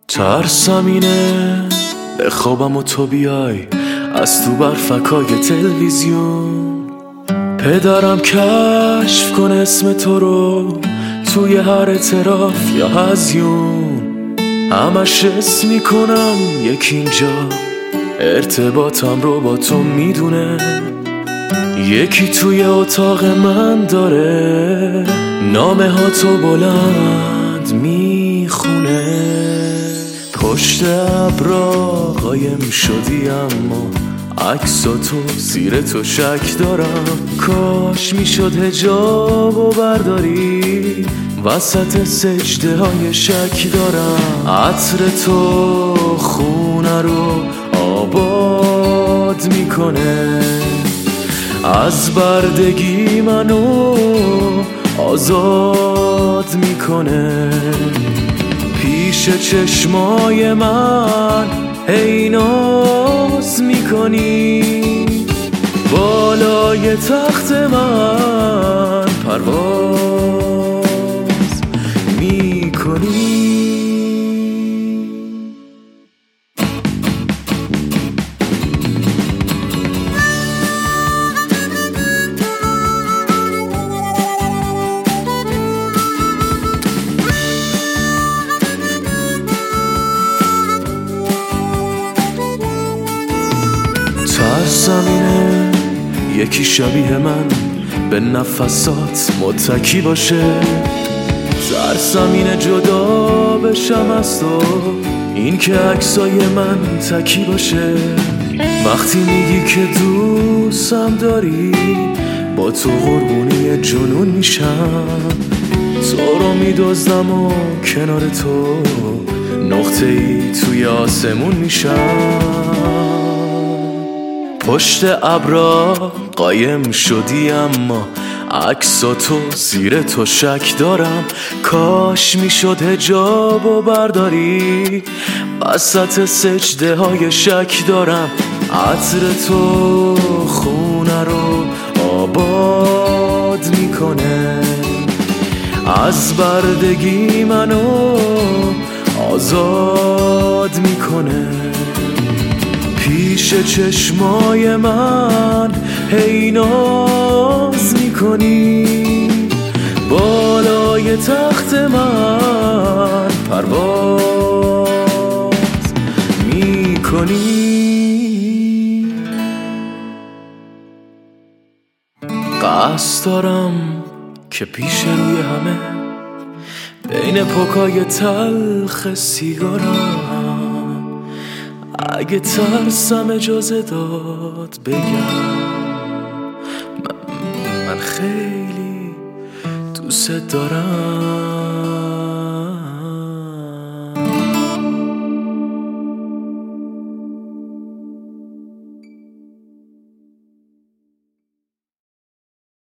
ترسم اینه بخوابم و تو بیای از تو برفکای تلویزیون. پدرم کشف کن اسم تو رو توی هر اعتراف یا هزیون. همش حس میکنم یک اینجا ارتباطم رو با تو میدونه. یکی توی اتاق من داره نامه ها تو بلند میخونه. پشت ابرا قایم شدی اما عکس تو زیر تو شک دارم. کاش میشد حجابو برداری وسط سجده های شک دارم. عطر تو خونه رو آباد میکنه، از بردگی منو آزاد میکنه. پیش چشمای من هی ناز میکنی، بالای تخت من پرواز میکنی. ترسم اینه یکی شبیه من به نفسات متکی باشه. ترسم اینه جدا بشم از تو، این که عکسای من تکی باشه. وقتی میگی که دوستم داری با تو قربونی جنون میشم. تو رو میدزدم و کنار تو نقطه ای توی آسمون میشم. پشت ابرا قایم شدی اما عکس تو زیر تو شک دارم. کاش میشد حجابو برداری وسط سجده های شک دارم. عطر تو خونه رو آباد میکنه، از بردگی منو آزاد میکنه. پیش چشمای من هی ناز میکنی، بالای تخت من پرواز میکنی. قصد دارم که پیش روی همه بین پکای تلخ سیگارم، اگه ترسم اجازه داد بگم من خیلی دوست دارم.